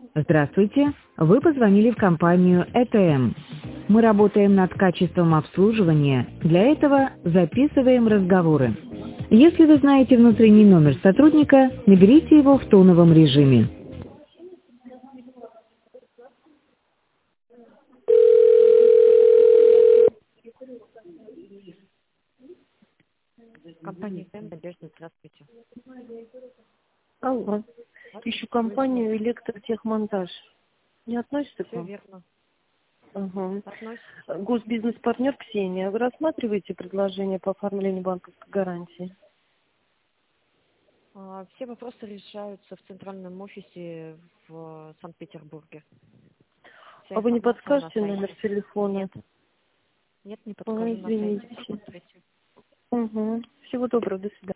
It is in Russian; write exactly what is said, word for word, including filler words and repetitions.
Здравствуйте, вы позвонили в компанию и тэ эм. Мы работаем над качеством обслуживания, для этого записываем разговоры. Если вы знаете внутренний номер сотрудника, наберите его в тоновом режиме. Компания «Т М», Надежда, здравствуйте. Алло. Ищу компанию «Электротехмонтаж». Не относится к Все вам? верно. Ага. Относится. Госбизнес-партнер Ксения. Вы рассматриваете предложение по оформлению банковской гарантии? А, Все вопросы решаются в центральном офисе в Санкт-Петербурге. Вся А вы не информация на подскажете номер сайте. телефона? Нет, нет, не Ой, подскажу, на сайте извините. посмотрите. Угу. Всего доброго, до свидания.